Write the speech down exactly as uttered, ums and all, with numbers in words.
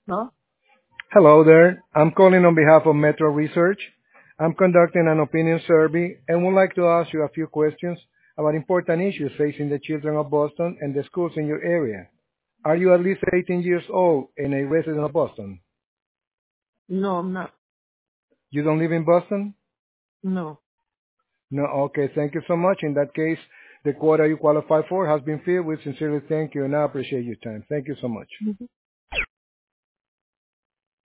No? Hello there. I'm calling on behalf of Metro Research. I'm conducting an opinion survey and would like to ask you a few questions about important issues facing the children of Boston and the schools in your area. Are you at least eighteen years old and a resident of Boston? No, I'm not. You don't live in Boston? No. No. Okay. Thank you so much. In that case, the quota you qualify for has been filled. We sincerely thank you and I appreciate your time. Thank you so much. Mhm.